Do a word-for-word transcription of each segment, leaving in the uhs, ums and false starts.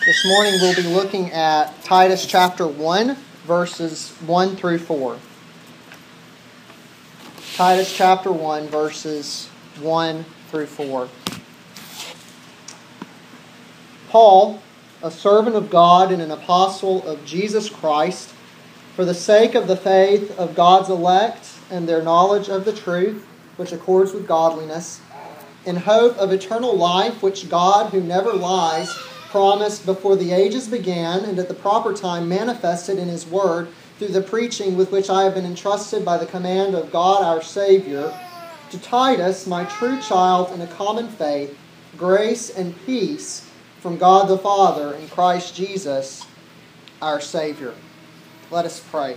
This morning we'll be looking at Titus chapter one, verses one through four. Titus chapter one, verses one through four. Paul, a servant of God and an apostle of Jesus Christ, for the sake of the faith of God's elect and their knowledge of the truth, which accords with godliness, in hope of eternal life, which God, who never lies, promised before the ages began, and at the proper time manifested in His Word through the preaching with which I have been entrusted by the command of God our Savior, to Titus, my true child in a common faith, grace and peace from God the Father and Christ Jesus our Savior. Let us pray.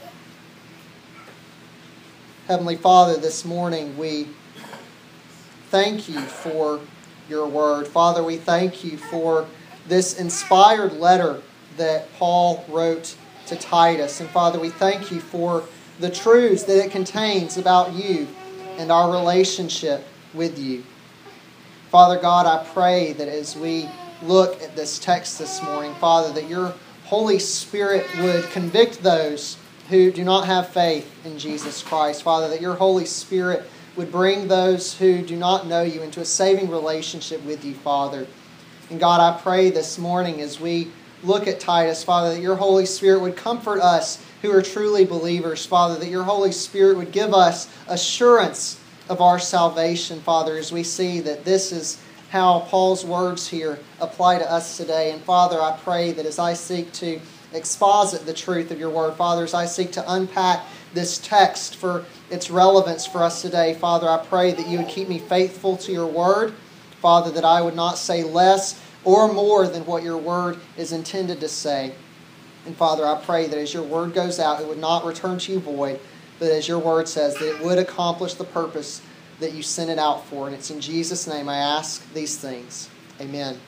Heavenly Father, this morning we thank You for Your Word. Father, we thank You for this inspired letter that Paul wrote to Titus. And Father, we thank You for the truths that it contains about You and our relationship with You. Father God, I pray that as we look at this text this morning, Father, that Your Holy Spirit would convict those who do not have faith in Jesus Christ. Father, that Your Holy Spirit would bring those who do not know You into a saving relationship with You, Father. And God, I pray this morning as we look at Titus, Father, that Your Holy Spirit would comfort us who are truly believers, Father, that Your Holy Spirit would give us assurance of our salvation, Father, as we see that this is how Paul's words here apply to us today. And Father, I pray that as I seek to exposit the truth of Your Word, Father, as I seek to unpack this text for its relevance for us today, Father, I pray that You would keep me faithful to Your Word, Father, that I would not say less or more than what Your Word is intended to say. And Father, I pray that as Your Word goes out, it would not return to You void, but as Your Word says, that it would accomplish the purpose that You sent it out for. And it's in Jesus' name I ask these things. Amen.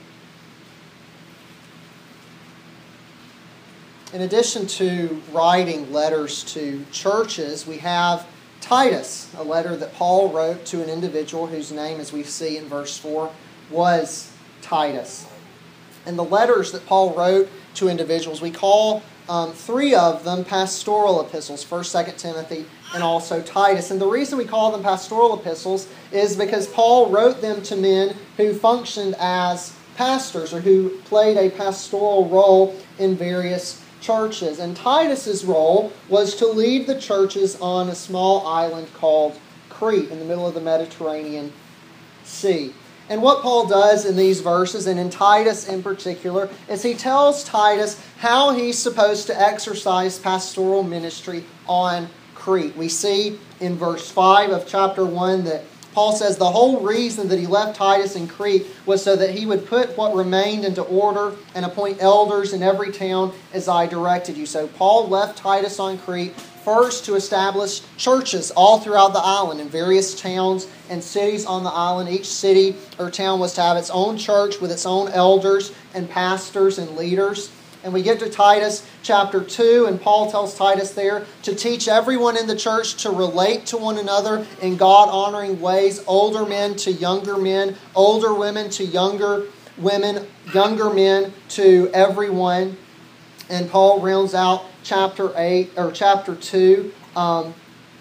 In addition to writing letters to churches, we have Titus, a letter that Paul wrote to an individual whose name, as we see in verse four, was Titus. And the letters that Paul wrote to individuals, we call um, three of them pastoral epistles, First, Second Timothy, and also Titus. And the reason we call them pastoral epistles is because Paul wrote them to men who functioned as pastors or who played a pastoral role in various churches. And Titus's role was to lead the churches on a small island called Crete in the middle of the Mediterranean Sea. And what Paul does in these verses, and in Titus in particular, is he tells Titus how he's supposed to exercise pastoral ministry on Crete. We see in verse five of chapter one that Paul says the whole reason that he left Titus in Crete was so that he would put what remained into order and appoint elders in every town as I directed you. So Paul left Titus on Crete first to establish churches all throughout the island in various towns and cities on the island. Each city or town was to have its own church with its own elders and pastors and leaders. And we get to Titus chapter two, and Paul tells Titus there to teach everyone in the church to relate to one another in God-honoring ways, older men to younger men, older women to younger women, younger men to everyone. And Paul rounds out chapter eight or chapter two, um,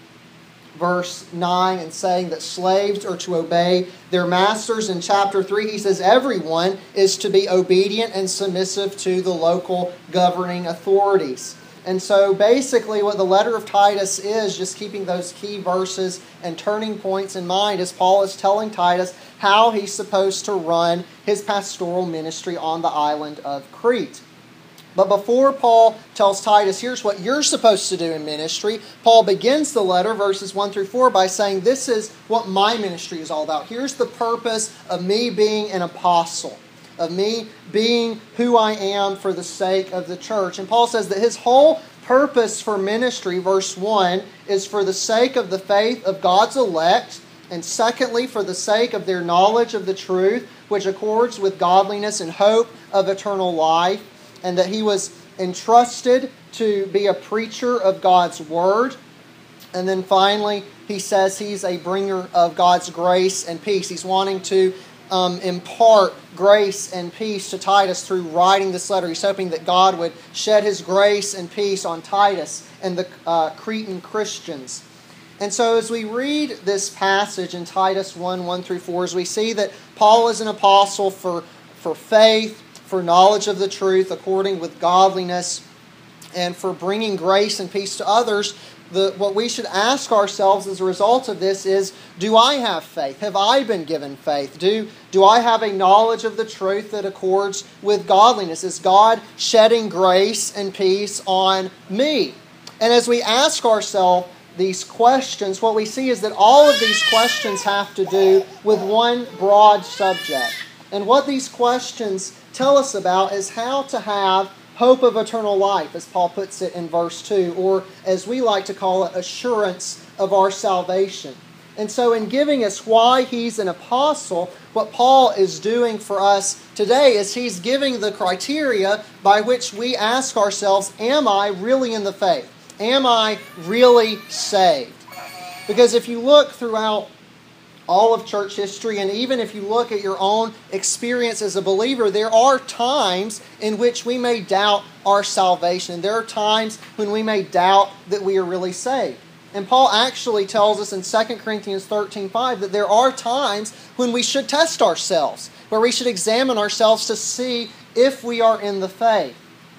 verse nine, and saying that slaves are to obey their masters. In chapter three, he says everyone is to be obedient and submissive to the local governing authorities. And so basically what the letter of Titus is, just keeping those key verses and turning points in mind, is Paul is telling Titus how he's supposed to run his pastoral ministry on the island of Crete. But before Paul tells Titus, here's what you're supposed to do in ministry, Paul begins the letter, verses one through four, by saying, this is what my ministry is all about. Here's the purpose of me being an apostle, of me being who I am for the sake of the church. And Paul says that his whole purpose for ministry, verse one, is for the sake of the faith of God's elect, and secondly, for the sake of their knowledge of the truth, which accords with godliness and hope of eternal life. And that he was entrusted to be a preacher of God's Word. And then finally, he says he's a bringer of God's grace and peace. He's wanting to um, impart grace and peace to Titus through writing this letter. He's hoping that God would shed His grace and peace on Titus and the uh, Cretan Christians. And so as we read this passage in Titus one, one through four, as we see that Paul is an apostle for, for faith, for knowledge of the truth, according with godliness, and for bringing grace and peace to others, the, what we should ask ourselves as a result of this is, do I have faith? Have I been given faith? Do, do I have a knowledge of the truth that accords with godliness? Is God shedding grace and peace on me? And as we ask ourselves these questions, what we see is that all of these questions have to do with one broad subject. And what these questions tell us about is how to have hope of eternal life, as Paul puts it in verse two, or as we like to call it, assurance of our salvation. And so in giving us why he's an apostle, what Paul is doing for us today is he's giving the criteria by which we ask ourselves, am I really in the faith? Am I really saved? Because if you look throughout all of church history, and even if you look at your own experience as a believer, there are times in which we may doubt our salvation. There are times when we may doubt that we are really saved. And Paul actually tells us in Second Corinthians thirteen five that there are times when we should test ourselves, where we should examine ourselves to see if we are in the faith.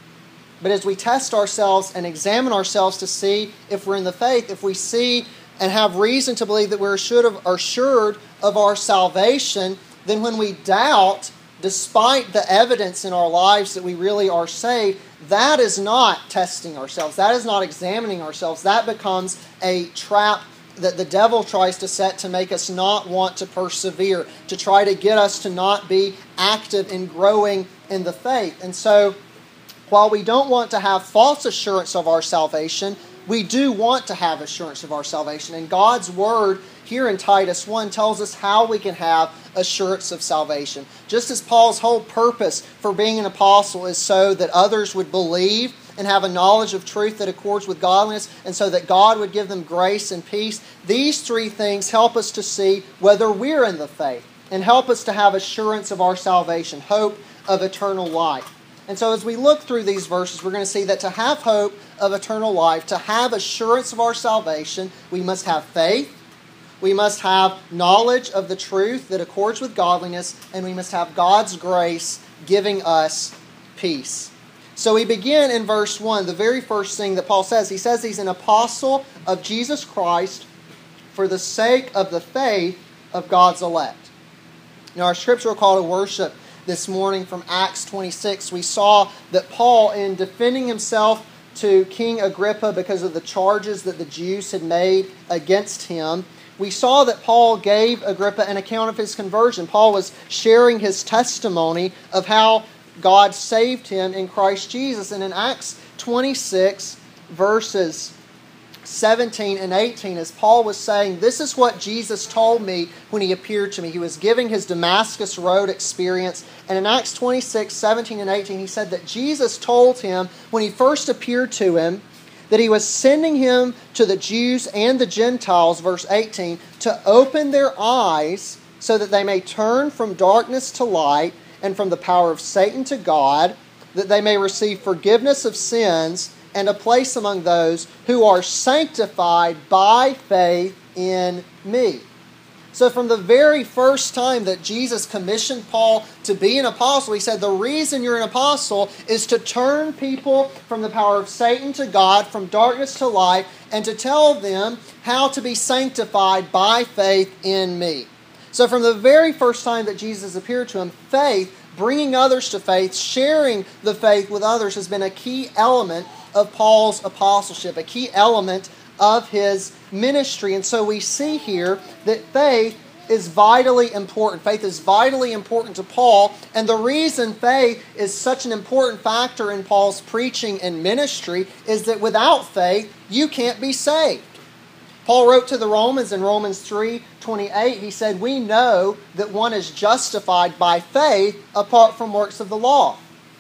But as we test ourselves and examine ourselves to see if we're in the faith, if we see and have reason to believe that we're assured of our salvation, then when we doubt, despite the evidence in our lives that we really are saved, that is not testing ourselves. That is not examining ourselves. That becomes a trap that the devil tries to set to make us not want to persevere, to try to get us to not be active in growing in the faith. And so, while we don't want to have false assurance of our salvation, we do want to have assurance of our salvation. And God's Word here in Titus one tells us how we can have assurance of salvation. Just as Paul's whole purpose for being an apostle is so that others would believe and have a knowledge of truth that accords with godliness, and so that God would give them grace and peace, these three things help us to see whether we're in the faith and help us to have assurance of our salvation, hope of eternal life. And so as we look through these verses, we're going to see that to have hope of eternal life, to have assurance of our salvation, we must have faith, we must have knowledge of the truth that accords with godliness, and we must have God's grace giving us peace. So we begin in verse one, the very first thing that Paul says. He says he's an apostle of Jesus Christ for the sake of the faith of God's elect. Now our scriptural call to worship this morning from Acts twenty-six, we saw that Paul, in defending himself to King Agrippa because of the charges that the Jews had made against him, we saw that Paul gave Agrippa an account of his conversion. Paul was sharing his testimony of how God saved him in Christ Jesus. And in Acts twenty-six, verses seventeen and eighteen, as Paul was saying, this is what Jesus told me when He appeared to me. He was giving his Damascus Road experience. And in Acts twenty-six, seventeen and eighteen, he said that Jesus told him when He first appeared to him that He was sending him to the Jews and the Gentiles, verse eighteen, to open their eyes so that they may turn from darkness to light and from the power of Satan to God, that they may receive forgiveness of sins and a place among those who are sanctified by faith in me. So from the very first time that Jesus commissioned Paul to be an apostle, He said the reason you're an apostle is to turn people from the power of Satan to God, from darkness to light, and to tell them how to be sanctified by faith in me. So from the very first time that Jesus appeared to him, faith, bringing others to faith, sharing the faith with others, has been a key element of Paul's apostleship, a key element of his ministry. And so we see here that faith is vitally important. Faith is vitally important to Paul. And the reason faith is such an important factor in Paul's preaching and ministry is that without faith, you can't be saved. Paul wrote to the Romans in Romans three twenty-eight, he said, we know that one is justified by faith apart from works of the law.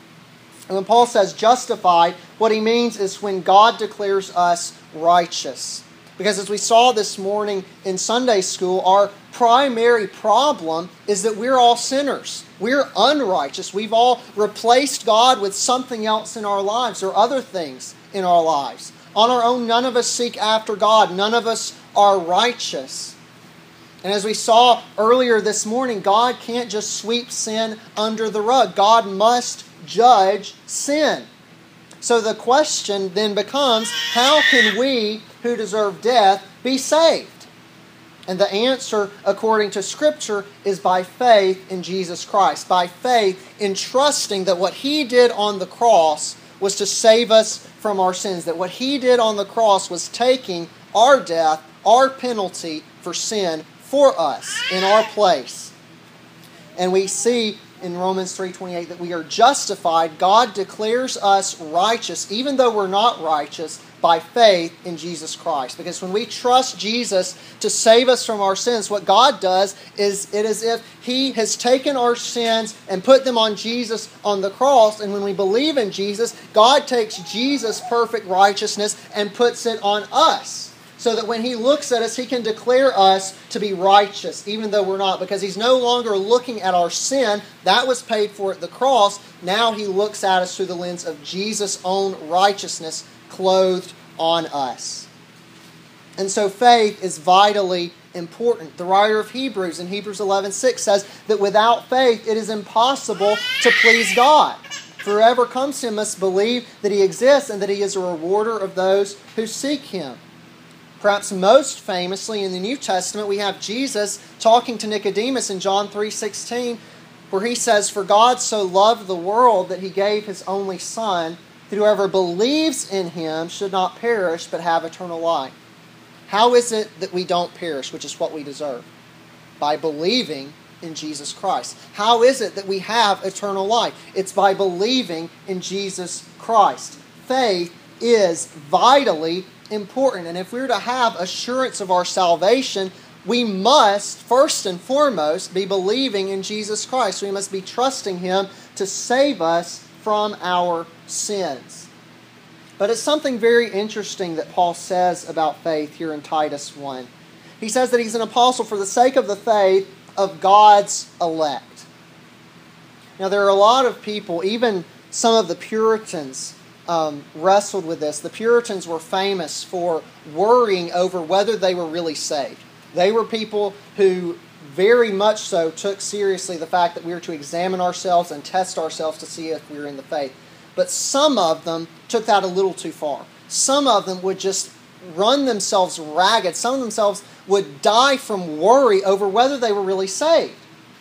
And when Paul says justified, what he means is when God declares us righteous. Because as we saw this morning in Sunday school, our primary problem is that we're all sinners. We're unrighteous. We've all replaced God with something else in our lives or other things in our lives. On our own, none of us seek after God. None of us are righteous. And as we saw earlier this morning, God can't just sweep sin under the rug. God must judge sin. So the question then becomes, how can we who deserve death be saved? And the answer, according to Scripture, is by faith in Jesus Christ. By faith in trusting that what He did on the cross was to save us from our sins. That what He did on the cross was taking our death, our penalty for sin for us in our place. And we see in Romans three twenty-eight that we are justified. God declares us righteous, even though we're not righteous, by faith in Jesus Christ. Because when we trust Jesus to save us from our sins, what God does is it is if He has taken our sins and put them on Jesus on the cross. And when we believe in Jesus, God takes Jesus' perfect righteousness and puts it on us. So that when He looks at us, He can declare us to be righteous, even though we're not. Because He's no longer looking at our sin. That was paid for at the cross. Now He looks at us through the lens of Jesus' own righteousness clothed on us. And so faith is vitally important. The writer of Hebrews in Hebrews eleven six says that without faith it is impossible to please God. For whoever comes to Him must believe that He exists and that He is a rewarder of those who seek Him. Perhaps most famously in the New Testament, we have Jesus talking to Nicodemus in John three sixteen, where He says, "For God so loved the world that He gave His only Son, that whoever believes in Him should not perish but have eternal life." How is it that we don't perish, which is what we deserve? By believing in Jesus Christ. How is it that we have eternal life? It's by believing in Jesus Christ. Faith is vitally important. And if we're to have assurance of our salvation, we must, first and foremost, be believing in Jesus Christ. We must be trusting Him to save us from our sins. But it's something very interesting that Paul says about faith here in Titus one. He says that he's an apostle for the sake of the faith of God's elect. Now there are a lot of people, even some of the Puritans, Um, wrestled with this. The Puritans were famous for worrying over whether they were really saved. They were people who very much so took seriously the fact that we were to examine ourselves and test ourselves to see if we were in the faith. But some of them took that a little too far. Some of them would just run themselves ragged. Some of themselves would die from worry over whether they were really saved.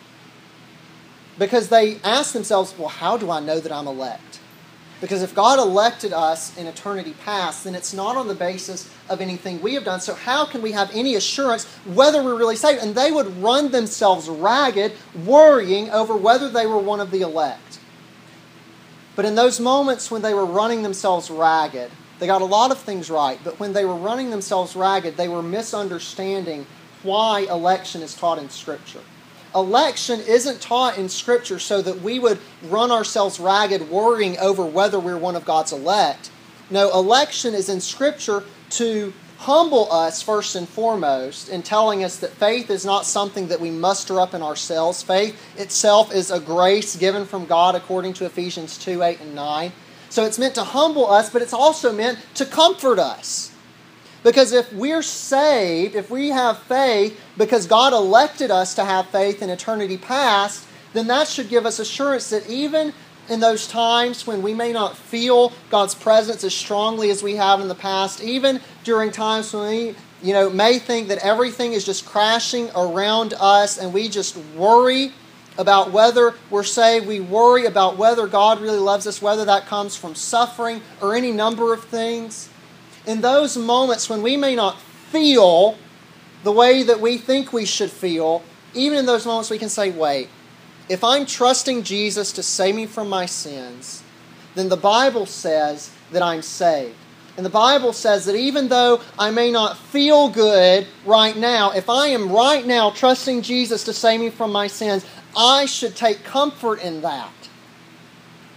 Because they asked themselves, well, how do I know that I'm elect? Because if God elected us in eternity past, then it's not on the basis of anything we have done. So how can we have any assurance whether we're really saved? And they would run themselves ragged, worrying over whether they were one of the elect. But in those moments when they were running themselves ragged, they got a lot of things right. But when they were running themselves ragged, they were misunderstanding why election is taught in Scripture. Election isn't taught in Scripture so that we would run ourselves ragged worrying over whether we're one of God's elect. No, election is in Scripture to humble us first and foremost in telling us that faith is not something that we muster up in ourselves. Faith itself is a grace given from God according to Ephesians two, eight, and nine. So it's meant to humble us, but it's also meant to comfort us. Because if we're saved, if we have faith, because God elected us to have faith in eternity past, then that should give us assurance that even in those times when we may not feel God's presence as strongly as we have in the past, even during times when we, you know, may think that everything is just crashing around us and we just worry about whether we're saved, we worry about whether God really loves us, whether that comes from suffering or any number of things. In those moments when we may not feel the way that we think we should feel, even in those moments we can say, wait, if I'm trusting Jesus to save me from my sins, then the Bible says that I'm saved. And the Bible says that even though I may not feel good right now, if I am right now trusting Jesus to save me from my sins, I should take comfort in that.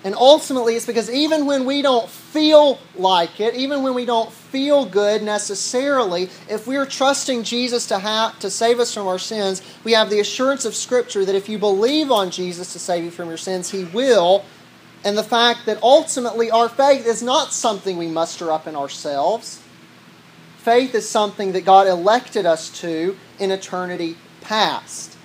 And ultimately, it's because even when we don't feel like it, even when we don't feel good necessarily, if we're trusting Jesus to have, to save us from our sins, we have the assurance of Scripture that if you believe on Jesus to save you from your sins, He will. And the fact that ultimately our faith is not something we muster up in ourselves. Faith is something that God elected us to in eternity past.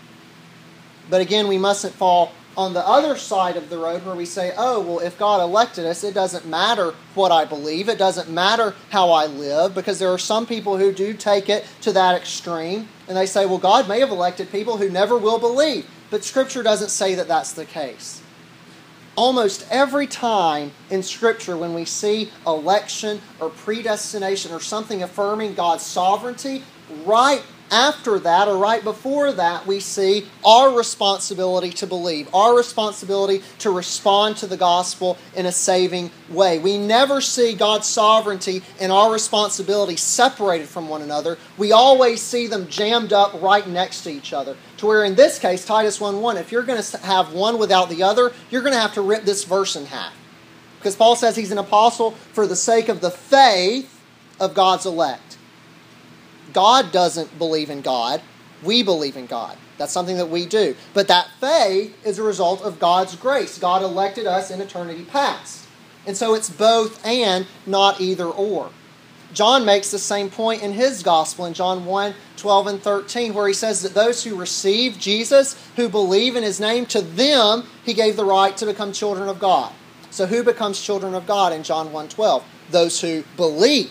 But again, we mustn't fall on the other side of the road where we say, oh, well, if God elected us, it doesn't matter what I believe. It doesn't matter how I live, because there are some people who do take it to that extreme. And they say, well, God may have elected people who never will believe. But Scripture doesn't say that that's the case. Almost every time in Scripture when we see election or predestination or something affirming God's sovereignty, right after that or right before that, we see our responsibility to believe, our responsibility to respond to the gospel in a saving way. We never see God's sovereignty and our responsibility separated from one another. We always see them jammed up right next to each other. To where in this case, Titus one one, if you're going to have one without the other, you're going to have to rip this verse in half. Because Paul says he's an apostle for the sake of the faith of God's elect. God doesn't believe in God. We believe in God. That's something that we do. But that faith is a result of God's grace. God elected us in eternity past. And so it's both and, not either or. John makes the same point in his gospel in John one, twelve and thirteen, where he says that those who receive Jesus, who believe in His name, to them He gave the right to become children of God. So who becomes children of God in John one twelve? Those who believe.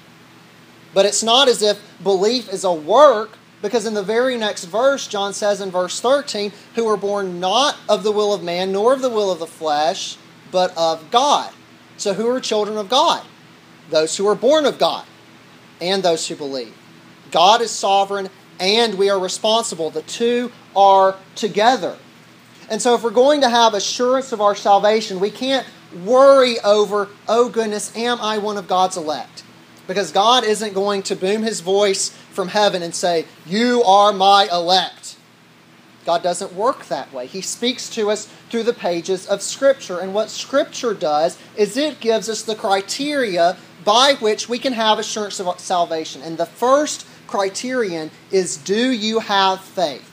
But it's not as if belief is a work, because in the very next verse, John says in verse thirteen, who were born not of the will of man, nor of the will of the flesh, but of God. So who are children of God? Those who are born of God, and those who believe. God is sovereign, and we are responsible. The two are together. And so if we're going to have assurance of our salvation, we can't worry over, oh goodness, am I one of God's elect? Because God isn't going to boom His voice from heaven and say, you are my elect. God doesn't work that way. He speaks to us through the pages of Scripture. And what Scripture does is it gives us the criteria by which we can have assurance of salvation. And the first criterion is, do you have faith?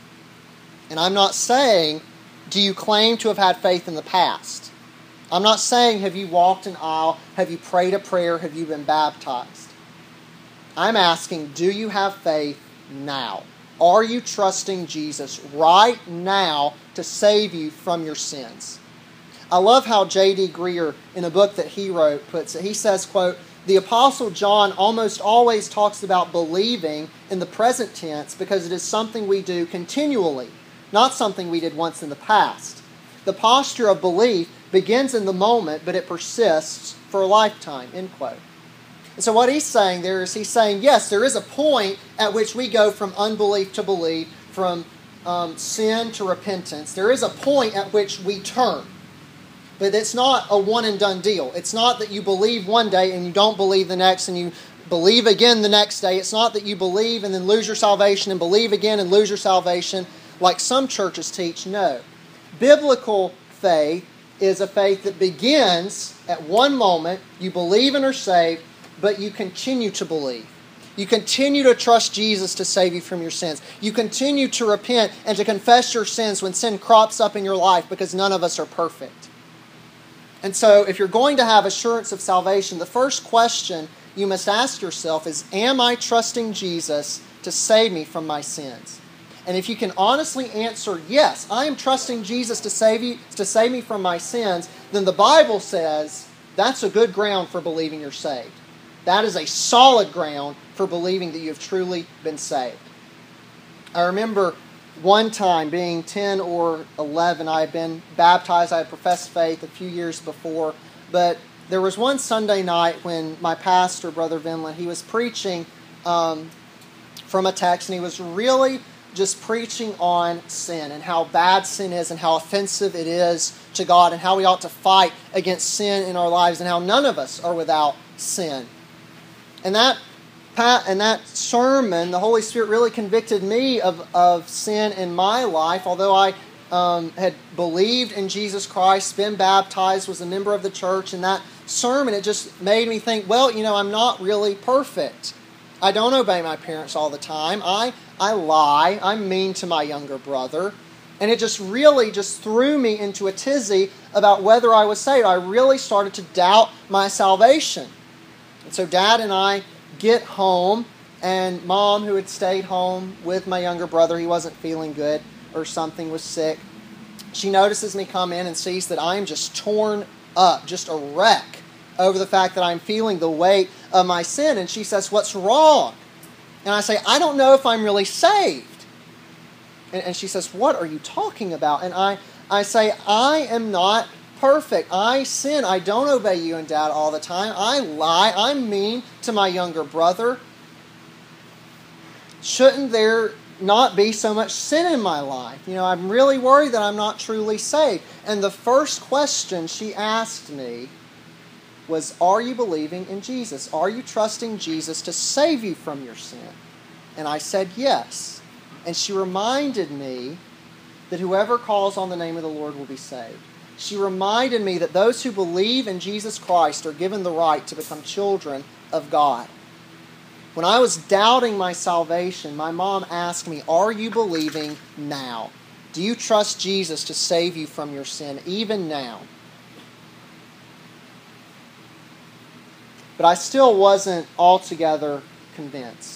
And I'm not saying, do you claim to have had faith in the past? I'm not saying, have you walked an aisle? Have you prayed a prayer? Have you been baptized? I'm asking, do you have faith now? Are you trusting Jesus right now to save you from your sins? I love how J D Greer, in a book that he wrote, puts it. He says, quote, the Apostle John almost always talks about believing in the present tense because it is something we do continually, not something we did once in the past. The posture of belief begins in the moment, but it persists for a lifetime, end quote. And so what he's saying there is he's saying, yes, there is a point at which we go from unbelief to belief, from um, sin to repentance. There is a point at which we turn. But it's not a one and done deal. It's not that you believe one day and you don't believe the next and you believe again the next day. It's not that you believe and then lose your salvation and believe again and lose your salvation like some churches teach. No. Biblical faith is a faith that begins at one moment, you believe and are saved, but you continue to believe. You continue to trust Jesus to save you from your sins. You continue to repent and to confess your sins when sin crops up in your life, because none of us are perfect. And so if you're going to have assurance of salvation, the first question you must ask yourself is, am I trusting Jesus to save me from my sins? And if you can honestly answer, yes, I am trusting Jesus to save you, to save me from my sins, then the Bible says that's a good ground for believing you're saved. That is a solid ground for believing that you have truly been saved. I remember one time being ten or eleven, I had been baptized. I had professed faith a few years before. But there was one Sunday night when my pastor, Brother Vinland, he was preaching um, from a text, and he was really just preaching on sin and how bad sin is and how offensive it is to God and how we ought to fight against sin in our lives and how none of us are without sin. And that and that sermon, the Holy Spirit really convicted me of, of sin in my life, although I um, had believed in Jesus Christ, been baptized, was a member of the church, and that sermon, it just made me think, well, you know, I'm not really perfect. I don't obey my parents all the time. I, I lie. I'm mean to my younger brother. And it just really just threw me into a tizzy about whether I was saved. I really started to doubt my salvation. And so Dad and I get home, and Mom, who had stayed home with my younger brother, he wasn't feeling good or something, was sick. She notices me come in and sees that I am just torn up, just a wreck over the fact that I'm feeling the weight of my sin. And she says, "What's wrong?" And I say, "I don't know if I'm really saved." And, and she says, "What are you talking about?" And I, I say, "I am not perfect. I sin. I don't obey you and Dad all the time. I lie. I'm mean to my younger brother. Shouldn't there not be so much sin in my life? You know, I'm really worried that I'm not truly saved." And the first question she asked me was, "Are you believing in Jesus? Are you trusting Jesus to save you from your sin?" And I said, "Yes." And she reminded me that whoever calls on the name of the Lord will be saved. She reminded me that those who believe in Jesus Christ are given the right to become children of God. When I was doubting my salvation, my mom asked me, "Are you believing now? Do you trust Jesus to save you from your sin, even now?" But I still wasn't altogether convinced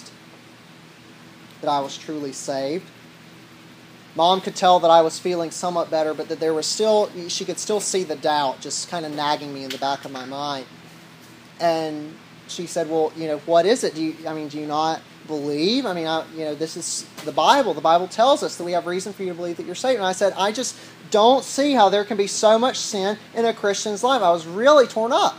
that I was truly saved. Mom could tell that I was feeling somewhat better, but that there was still, she could still see the doubt just kind of nagging me in the back of my mind. And she said, "Well, you know, what is it? Do you, I mean, do you not believe? I mean, I, you know, this is the Bible. The Bible tells us that we have reason for you to believe that you're saved." And I said, "I just don't see how there can be so much sin in a Christian's life." I was really torn up.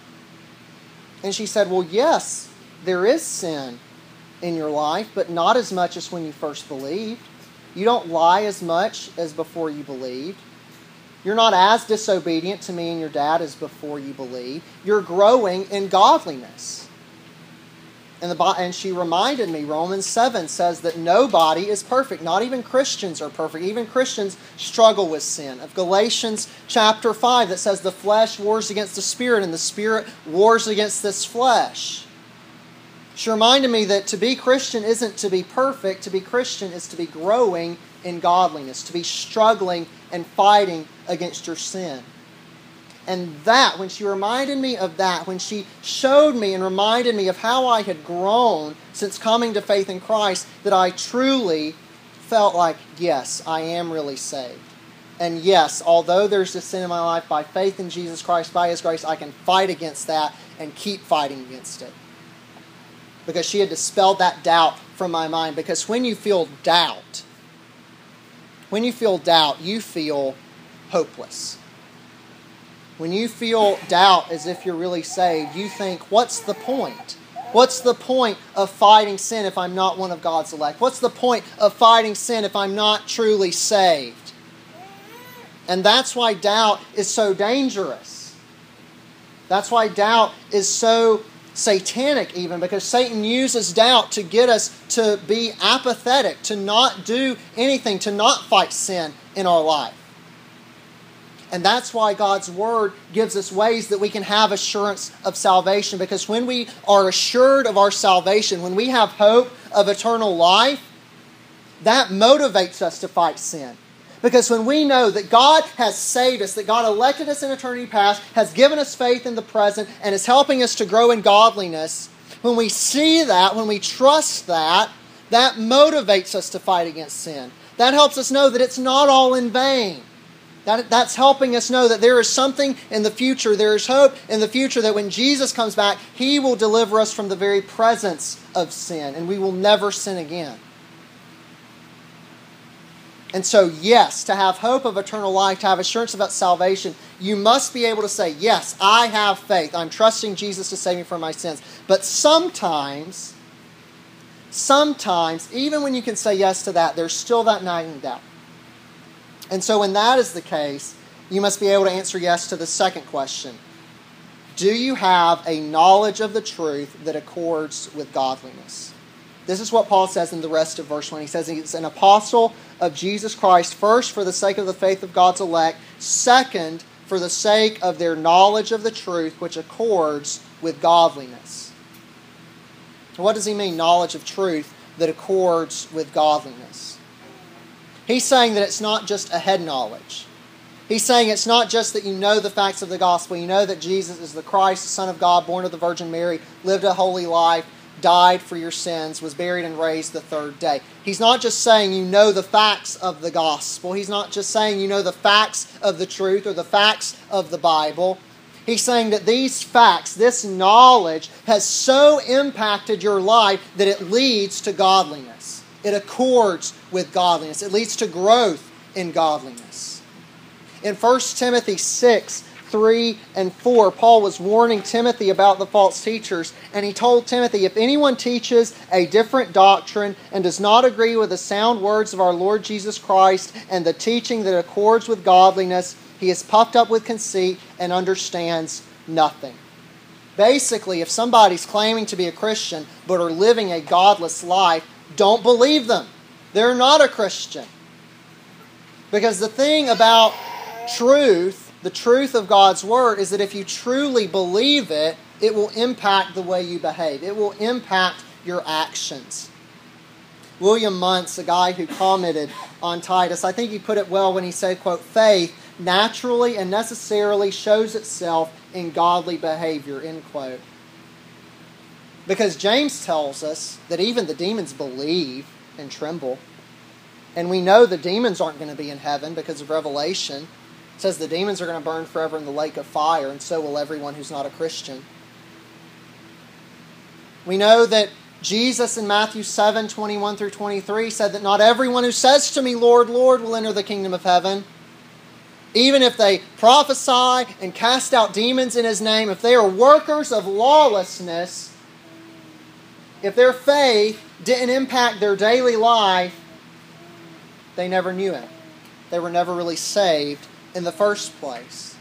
And she said, "Well, yes, there is sin in your life, but not as much as when you first believed. You don't lie as much as before you believed. You're not as disobedient to me and your dad as before you believed. You're growing in godliness." And, the, and she reminded me, Romans seven says that nobody is perfect. Not even Christians are perfect. Even Christians struggle with sin. Of Galatians chapter five that says the flesh wars against the spirit and the spirit wars against this flesh. She reminded me that to be Christian isn't to be perfect. To be Christian is to be growing in godliness, to be struggling and fighting against your sin. And that, when she reminded me of that, when she showed me and reminded me of how I had grown since coming to faith in Christ, that I truly felt like, yes, I am really saved. And yes, although there's a sin in my life, by faith in Jesus Christ, by His grace, I can fight against that and keep fighting against it. Because she had dispelled that doubt from my mind. Because when you feel doubt, when you feel doubt, you feel hopeless. When you feel doubt as if you're really saved, you think, what's the point? What's the point of fighting sin if I'm not one of God's elect? What's the point of fighting sin if I'm not truly saved? And that's why doubt is so dangerous. That's why doubt is so satanic even, because Satan uses doubt to get us to be apathetic, to not do anything, to not fight sin in our life. And that's why God's Word gives us ways that we can have assurance of salvation, because when we are assured of our salvation, when we have hope of eternal life, that motivates us to fight sin. Because when we know that God has saved us, that God elected us in eternity past, has given us faith in the present, and is helping us to grow in godliness, when we see that, when we trust that, that motivates us to fight against sin. That helps us know that it's not all in vain. That, that's helping us know that there is something in the future, there is hope in the future, that when Jesus comes back, He will deliver us from the very presence of sin, and we will never sin again. And so, yes, to have hope of eternal life, to have assurance about salvation, you must be able to say, yes, I have faith. I'm trusting Jesus to save me from my sins. But sometimes, sometimes, even when you can say yes to that, there's still that nagging doubt. And so when that is the case, you must be able to answer yes to the second question. Do you have a knowledge of the truth that accords with godliness? This is what Paul says in the rest of verse one. He says he's an apostle of Jesus Christ, first for the sake of the faith of God's elect, second for the sake of their knowledge of the truth, which accords with godliness. What does he mean, knowledge of truth that accords with godliness? He's saying that it's not just a head knowledge. He's saying it's not just that you know the facts of the gospel. You know that Jesus is the Christ, the Son of God, born of the Virgin Mary, lived a holy life, died for your sins, was buried and raised the third day. He's not just saying you know the facts of the gospel. He's not just saying you know the facts of the truth or the facts of the Bible. He's saying that these facts, this knowledge, has so impacted your life that it leads to godliness. It accords with godliness. It leads to growth in godliness. In First Timothy six, three and four, Paul was warning Timothy about the false teachers, and he told Timothy, if anyone teaches a different doctrine and does not agree with the sound words of our Lord Jesus Christ and the teaching that accords with godliness, he is puffed up with conceit and understands nothing. Basically, if somebody's claiming to be a Christian but are living a godless life, don't believe them. They're not a Christian. Because the thing about truth, the truth of God's Word, is that if you truly believe it, it will impact the way you behave. It will impact your actions. William Muntz, a guy who commented on Titus, I think he put it well when he said, quote, faith naturally and necessarily shows itself in godly behavior, end quote. Because James tells us that even the demons believe and tremble. And we know the demons aren't going to be in heaven because of Revelation. It says the demons are going to burn forever in the lake of fire, and so will everyone who's not a Christian. We know that Jesus in Matthew seven, twenty-one through twenty-three said that not everyone who says to me, Lord, Lord, will enter the kingdom of heaven. Even if they prophesy and cast out demons in His name, if they are workers of lawlessness, if their faith didn't impact their daily life, they never knew Him. They were never really saved in the first place.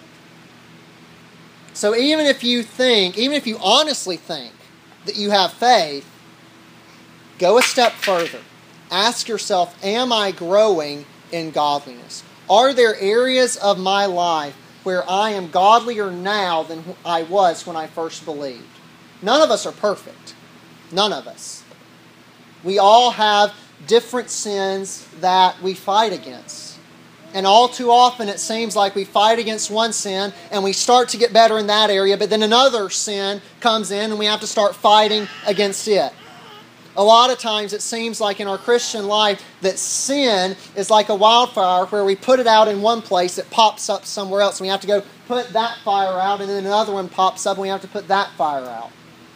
So even if you think, even if you honestly think that you have faith, go a step further. Ask yourself, am I growing in godliness? Are there areas of my life where I am godlier now than I was when I first believed? None of us are perfect. None of us. We all have different sins that we fight against. And all too often it seems like we fight against one sin and we start to get better in that area, but then another sin comes in and we have to start fighting against it. A lot of times it seems like in our Christian life that sin is like a wildfire where we put it out in one place, it pops up somewhere else, and we have to go put that fire out, and then another one pops up and we have to put that fire out.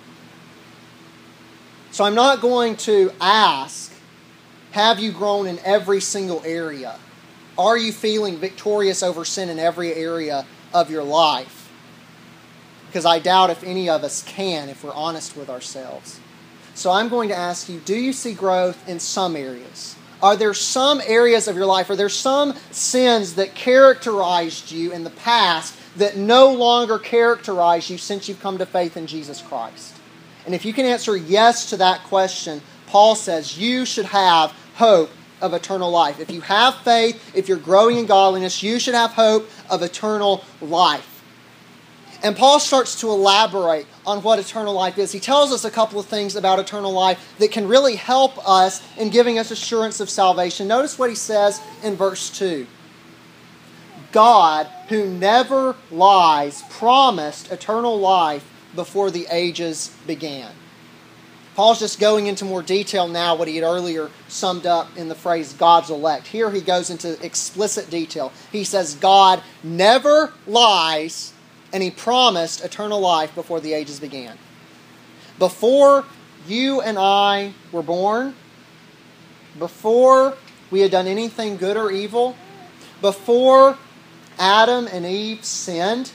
So I'm not going to ask, have you grown in every single area? Are you feeling victorious over sin in every area of your life? Because I doubt if any of us can, if we're honest with ourselves. So I'm going to ask you, do you see growth in some areas? Are there some areas of your life, are there some sins that characterized you in the past that no longer characterize you since you've come to faith in Jesus Christ? And if you can answer yes to that question, Paul says you should have hope of eternal life. If you have faith, if you're growing in godliness, you should have hope of eternal life. And Paul starts to elaborate on what eternal life is. He tells us a couple of things about eternal life that can really help us in giving us assurance of salvation. Notice what he says in verse two. God, who never lies, promised eternal life before the ages began. Paul's just going into more detail now what he had earlier summed up in the phrase God's elect. Here he goes into explicit detail. He says God never lies, and He promised eternal life before the ages began. Before you and I were born, before we had done anything good or evil, before Adam and Eve sinned,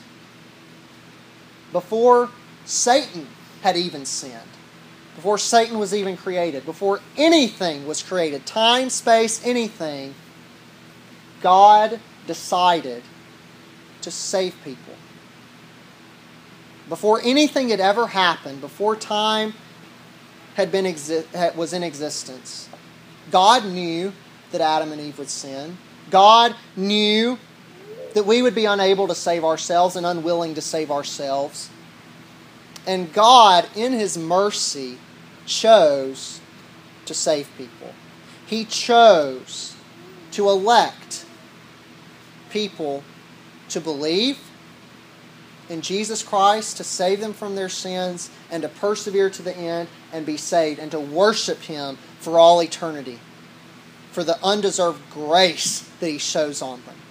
before Satan had even sinned, before Satan was even created, before anything was created, time, space, anything, God decided to save people. Before anything had ever happened, before time had been exi- was in existence. God knew that Adam and Eve would sin. God knew that we would be unable to save ourselves and unwilling to save ourselves. And God, in His mercy, chose to save people. He chose to elect people to believe in Jesus Christ, to save them from their sins, and to persevere to the end and be saved, and to worship Him for all eternity, for the undeserved grace that He shows on them.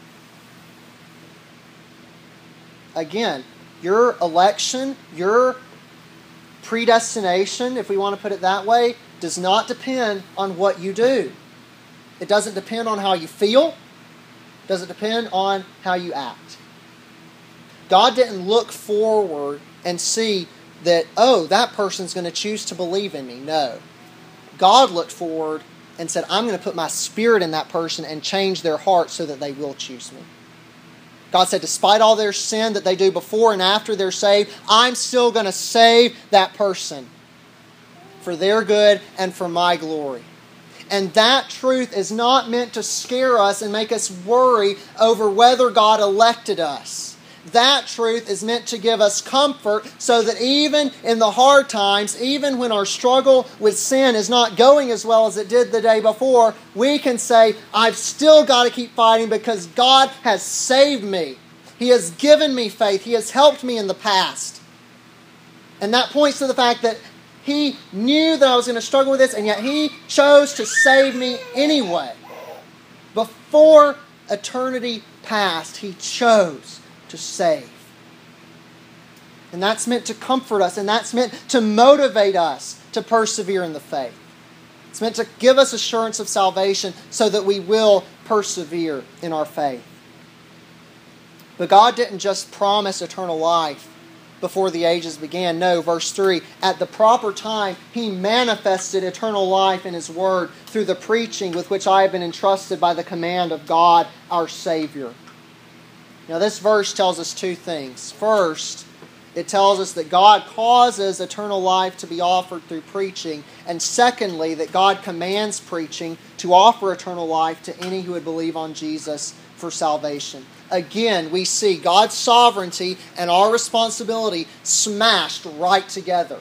Again, your election, your predestination, if we want to put it that way, does not depend on what you do. It doesn't depend on how you feel. It doesn't depend on how you act. God didn't look forward and see that, oh, that person's going to choose to believe in me. No. God looked forward and said, I'm going to put my Spirit in that person and change their heart so that they will choose me. God said, despite all their sin that they do before and after they're saved, I'm still going to save that person for their good and for my glory. And that truth is not meant to scare us and make us worry over whether God elected us. That truth is meant to give us comfort so that even in the hard times, even when our struggle with sin is not going as well as it did the day before, we can say, I've still got to keep fighting because God has saved me. He has given me faith. He has helped me in the past. And that points to the fact that He knew that I was going to struggle with this, and yet He chose to save me anyway. Before eternity passed, He chose to save. And that's meant to comfort us, and that's meant to motivate us to persevere in the faith. It's meant to give us assurance of salvation so that we will persevere in our faith. But God didn't just promise eternal life before the ages began. No, verse three, at the proper time, He manifested eternal life in His Word through the preaching with which I have been entrusted by the command of God our Savior. Now this verse tells us two things. First, it tells us that God causes eternal life to be offered through preaching. And secondly, that God commands preaching to offer eternal life to any who would believe on Jesus for salvation. Again, we see God's sovereignty and our responsibility smashed right together.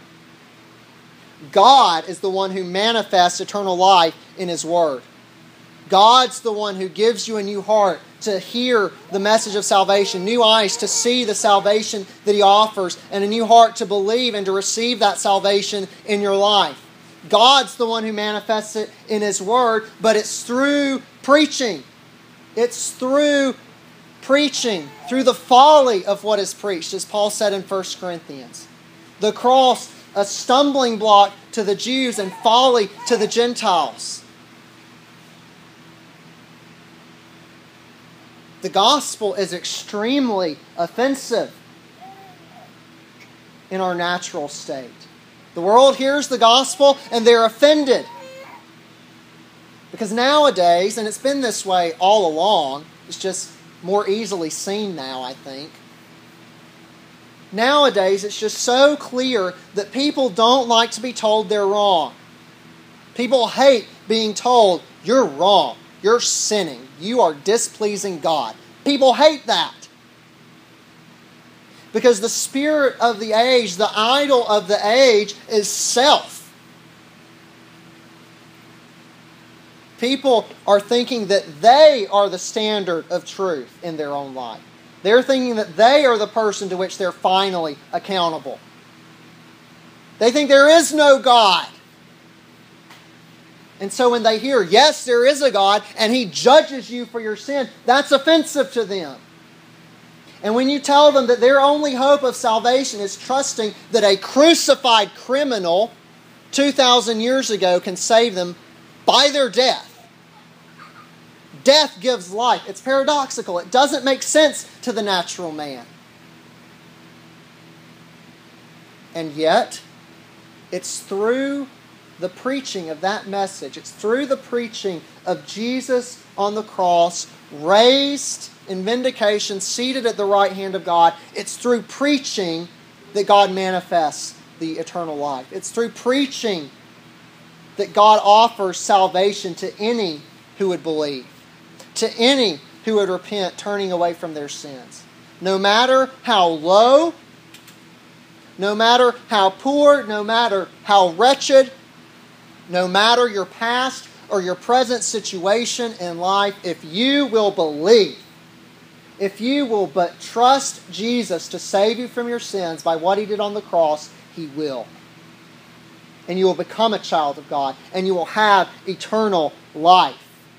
God is the one who manifests eternal life in His Word. God's the one who gives you a new heart to hear the message of salvation, new eyes to see the salvation that He offers, and a new heart to believe and to receive that salvation in your life. God's the one who manifests it in His Word, but it's through preaching. It's through preaching, through the folly of what is preached, as Paul said in First Corinthians. The cross, a stumbling block to the Jews and folly to the Gentiles. The gospel is extremely offensive in our natural state. The world hears the gospel and they're offended. Because nowadays, and it's been this way all along, it's just more easily seen now, I think. Nowadays, it's just so clear that people don't like to be told they're wrong. People hate being told, you're wrong. You're sinning. You are displeasing God. People hate that. Because the spirit of the age, the idol of the age, is self. People are thinking that they are the standard of truth in their own life. They're thinking that they are the person to which they're finally accountable. They think there is no God. And so when they hear, yes, there is a God, and He judges you for your sin, that's offensive to them. And when you tell them that their only hope of salvation is trusting that a crucified criminal two thousand years ago can save them by their death. Death gives life. It's paradoxical. It doesn't make sense to the natural man. And yet, it's through the preaching of that message. It's through the preaching of Jesus on the cross, raised in vindication, seated at the right hand of God. It's through preaching that God manifests the eternal life. It's through preaching that God offers salvation to any who would believe, to any who would repent, turning away from their sins. No matter how low, no matter how poor, no matter how wretched, no matter your past or your present situation in life, if you will believe, if you will but trust Jesus to save you from your sins by what He did on the cross, He will. And you will become a child of God, and you will have eternal life.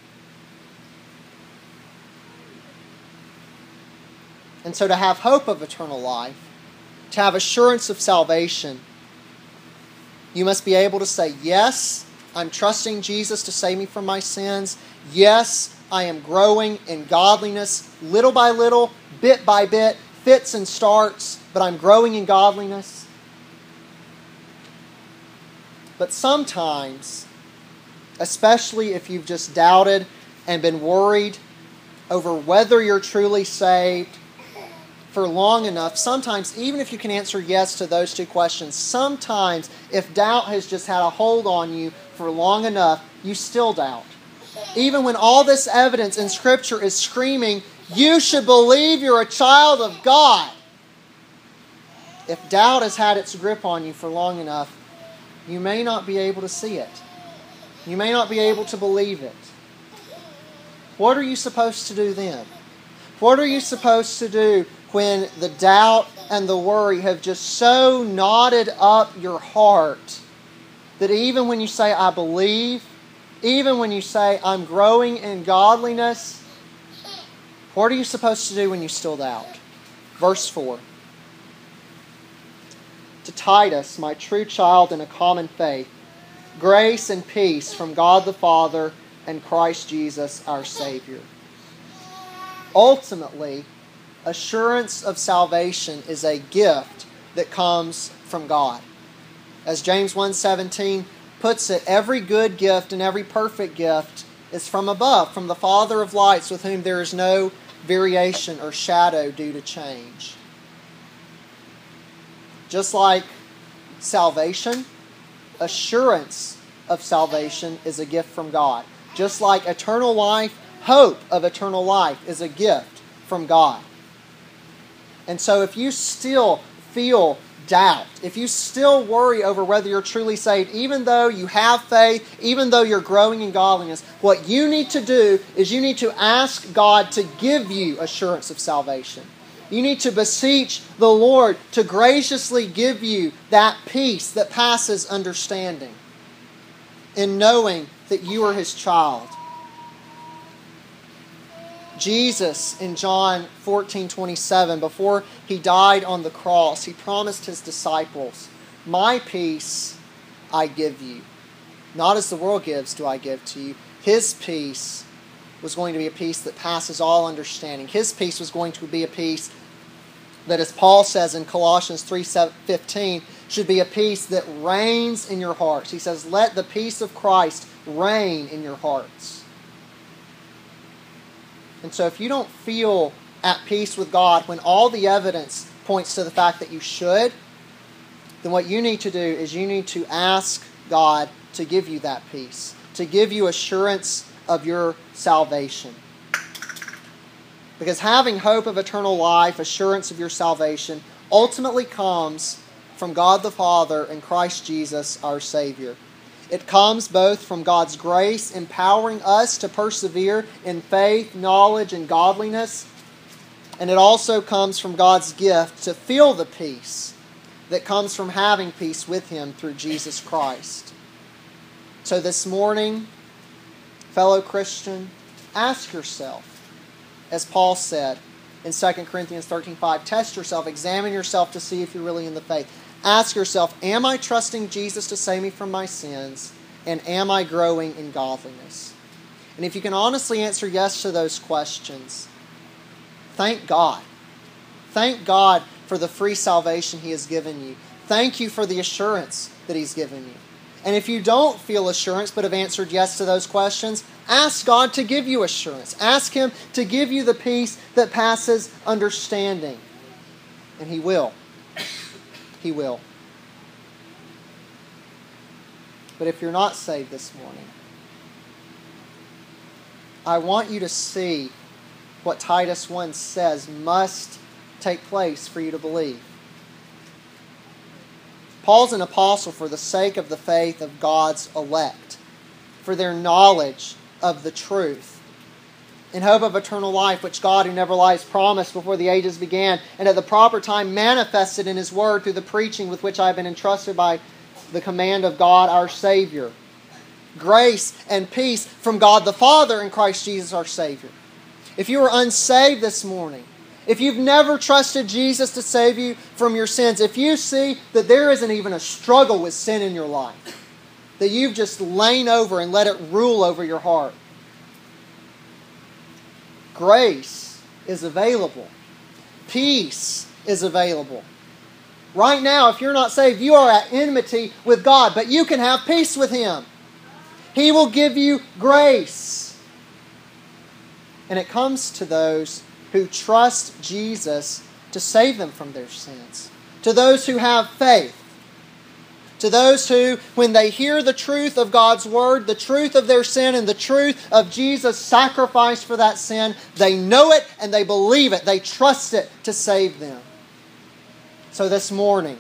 And so to have hope of eternal life, to have assurance of salvation, you must be able to say, yes, I'm trusting Jesus to save me from my sins. Yes, I am growing in godliness little by little, bit by bit, fits and starts, but I'm growing in godliness. But sometimes, especially if you've just doubted and been worried over whether you're truly saved for long enough, sometimes, even if you can answer yes to those two questions, sometimes if doubt has just had a hold on you for long enough, you still doubt. Even when all this evidence in Scripture is screaming, you should believe you're a child of God. If doubt has had its grip on you for long enough, you may not be able to see it. You may not be able to believe it. What are you supposed to do then? What are you supposed to do when the doubt and the worry have just so knotted up your heart that even when you say, I believe, even when you say, I'm growing in godliness, what are you supposed to do when you still doubt? Verse four. To Titus, my true child in a common faith, grace and peace from God the Father and Christ Jesus our Savior. Ultimately, assurance of salvation is a gift that comes from God. As James one seventeen puts it, every good gift and every perfect gift is from above, from the Father of lights, with whom there is no variation or shadow due to change. Just like salvation, assurance of salvation is a gift from God. Just like eternal life, hope of eternal life is a gift from God. And so if you still feel doubt, if you still worry over whether you're truly saved, even though you have faith, even though you're growing in godliness, what you need to do is you need to ask God to give you assurance of salvation. You need to beseech the Lord to graciously give you that peace that passes understanding in knowing that you are His child. Jesus, in John fourteen twenty-seven, before He died on the cross, He promised His disciples, my peace I give you. Not as the world gives do I give to you. His peace was going to be a peace that passes all understanding. His peace was going to be a peace that, as Paul says in Colossians three fifteen, should be a peace that reigns in your hearts. He says, let the peace of Christ reign in your hearts. And so if you don't feel at peace with God when all the evidence points to the fact that you should, then what you need to do is you need to ask God to give you that peace, to give you assurance of your salvation. Because having hope of eternal life, assurance of your salvation, ultimately comes from God the Father and Christ Jesus our Savior. It comes both from God's grace empowering us to persevere in faith, knowledge, and godliness, and it also comes from God's gift to feel the peace that comes from having peace with Him through Jesus Christ. So this morning, fellow Christian, ask yourself, as Paul said in Second Corinthians thirteen five, test yourself, examine yourself to see if you're really in the faith. Ask yourself, am I trusting Jesus to save me from my sins? And am I growing in godliness? And if you can honestly answer yes to those questions, thank God. Thank God for the free salvation He has given you. Thank you for the assurance that He's given you. And if you don't feel assurance but have answered yes to those questions, ask God to give you assurance. Ask Him to give you the peace that passes understanding. And He will. He will. But if you're not saved this morning, I want you to see what Titus one says must take place for you to believe. Paul's an apostle for the sake of the faith of God's elect, for their knowledge of the truth, in hope of eternal life, which God, who never lies, promised before the ages began, and at the proper time manifested in His Word through the preaching with which I have been entrusted by the command of God our Savior. Grace and peace from God the Father and Christ Jesus our Savior. If you are unsaved this morning, if you've never trusted Jesus to save you from your sins, if you see that there isn't even a struggle with sin in your life, that you've just lain over and let it rule over your heart, grace is available. Peace is available. Right now, if you're not saved, you are at enmity with God, but you can have peace with Him. He will give you grace. And it comes to those who trust Jesus to save them from their sins. To those who have faith. To those who, when they hear the truth of God's Word, the truth of their sin and the truth of Jesus' sacrifice for that sin, they know it and they believe it. They trust it to save them. So this morning,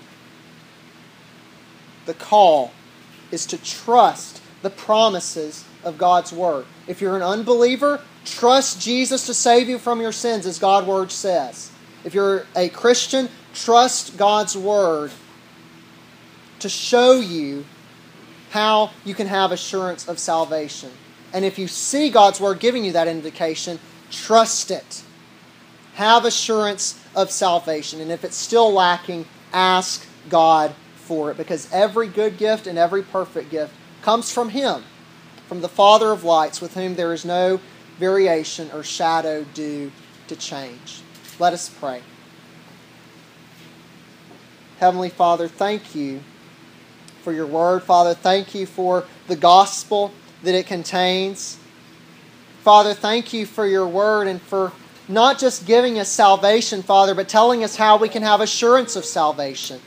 the call is to trust the promises of God's Word. If you're an unbeliever, trust Jesus to save you from your sins, as God's Word says. If you're a Christian, trust God's Word to show you how you can have assurance of salvation. And if you see God's Word giving you that indication, trust it. Have assurance of salvation. And if it's still lacking, ask God for it. Because every good gift and every perfect gift comes from Him, from the Father of lights, with whom there is no variation or shadow due to change. Let us pray. Heavenly Father, thank You for Your Word. Father, thank You for the gospel that it contains. Father, thank You for Your Word and for not just giving us salvation, Father, but telling us how we can have assurance of salvation.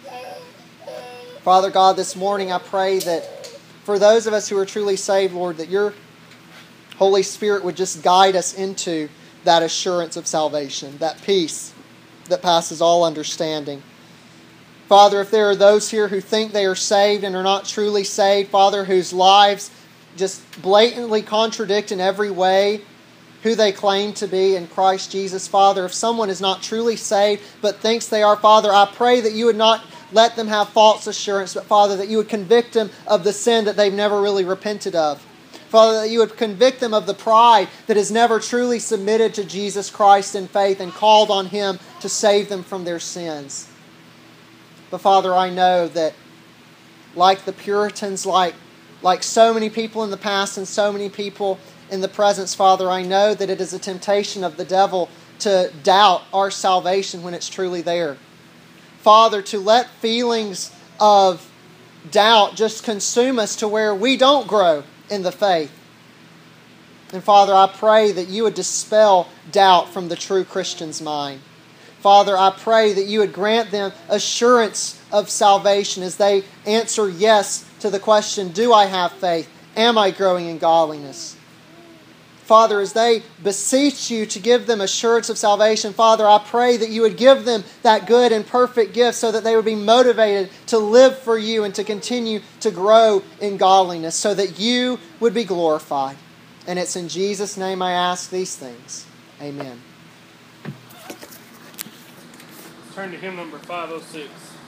Father God, this morning I pray that for those of us who are truly saved, Lord, that Your Holy Spirit would just guide us into that assurance of salvation, that peace that passes all understanding. Father, if there are those here who think they are saved and are not truly saved, Father, whose lives just blatantly contradict in every way who they claim to be in Christ Jesus, Father, if someone is not truly saved but thinks they are, Father, I pray that You would not let them have false assurance, but Father, that You would convict them of the sin that they've never really repented of. Father, that You would convict them of the pride that has never truly submitted to Jesus Christ in faith and called on Him to save them from their sins. But Father, I know that like the Puritans, like, like so many people in the past and so many people in the present, Father, I know that it is a temptation of the devil to doubt our salvation when it's truly there. Father, to let feelings of doubt just consume us to where we don't grow in the faith. And Father, I pray that You would dispel doubt from the true Christian's mind. Father, I pray that You would grant them assurance of salvation as they answer yes to the question, do I have faith? Am I growing in godliness? Father, as they beseech You to give them assurance of salvation, Father, I pray that You would give them that good and perfect gift so that they would be motivated to live for You and to continue to grow in godliness so that You would be glorified. And it's in Jesus' name I ask these things. Amen. Turn to hymn number five oh six.